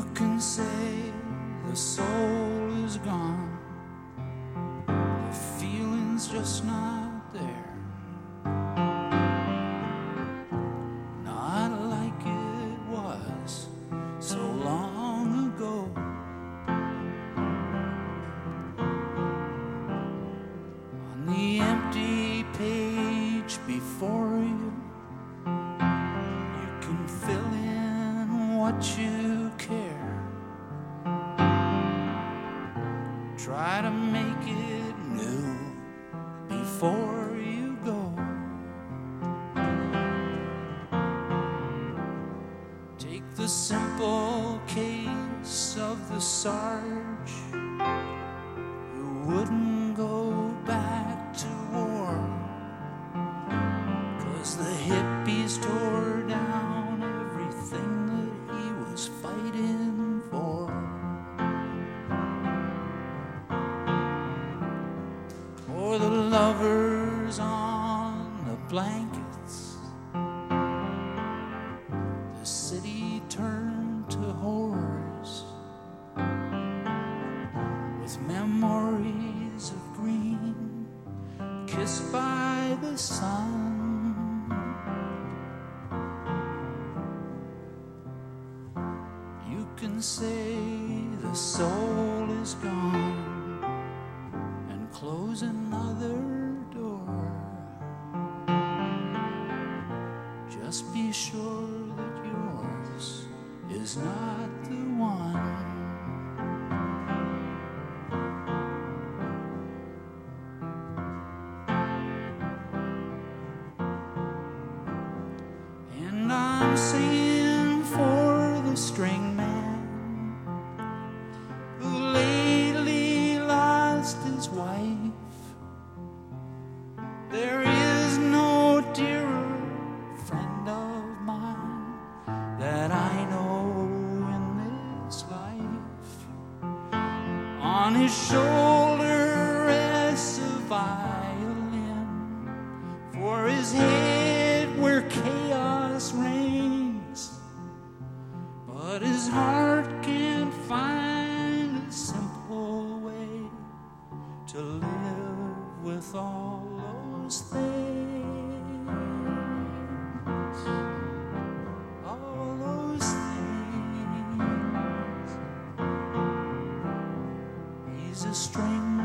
can say the soul is gone, the feeling's just not there, not like it was so long ago. On the empty page before you, you can fill in what you care. Try to make it new before you go. Take the simple case of the Sarge who wouldn't go back to war, 'cause the hippies tore down everything that he was fighting for. Or the lovers on the blankets, the city turned to horrors, with memories of green kissed by the sun. You can say the soul is gone and close another door. Just be sure that yours is not the one. And I'm singing for the string man who lately lost his wife. There is no dearer friend of mine that I know in this life. On his shoulder rests a violin, for his head where chaos reigns, but his heart can't find a simple way to live with all those things. All those things. He's a string